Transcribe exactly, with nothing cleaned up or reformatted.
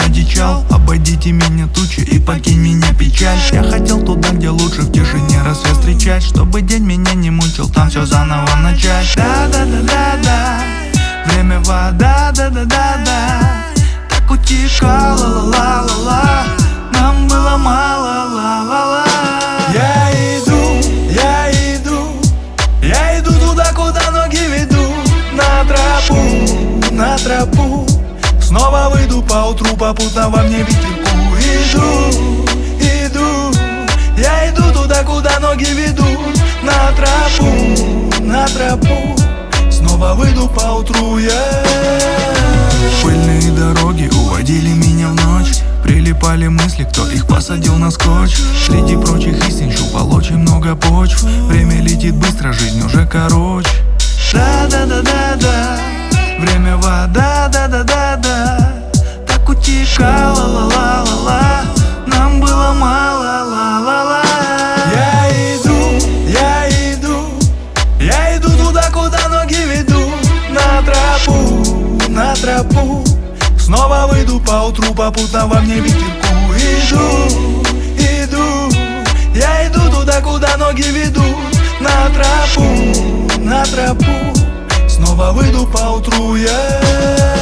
одичал. Обойдите меня тучи и покинь меня печаль. Я хотел туда, где лучше в тишине рассвет встречать, чтобы день меня не мучил, там все заново начать. Да-да-да-да-да, время вода, да-да-да-да, так утекала, ла-ла-ла-ла, нам было мало, ла-ла-ла. Я иду, я иду, я иду туда, куда ноги ведут. На тропу, на тропу, снова выйду поутру, попутно во мне ветерку. Иду, иду, я иду туда, куда ноги ведут. На тропу, на тропу, снова выйду поутру я. Пыльные дороги уводили меня в ночь, прилипали мысли, кто их посадил на скотч. Среди прочих истин щупал очень много почв. Время летит быстро, жизнь уже короче. Да-да-да-да-да, время вода, да-да-да-да, так утекала, ла-ла-ла-ла, нам было мало, ла-ла-ла. Я иду, я иду, я иду туда, куда ноги ведут. На тропу, на тропу, снова выйду поутру, попутно во мне ветерку. Иду, иду, я иду туда, куда ноги ведут. На тропу, на тропу, снова выйду поутру я.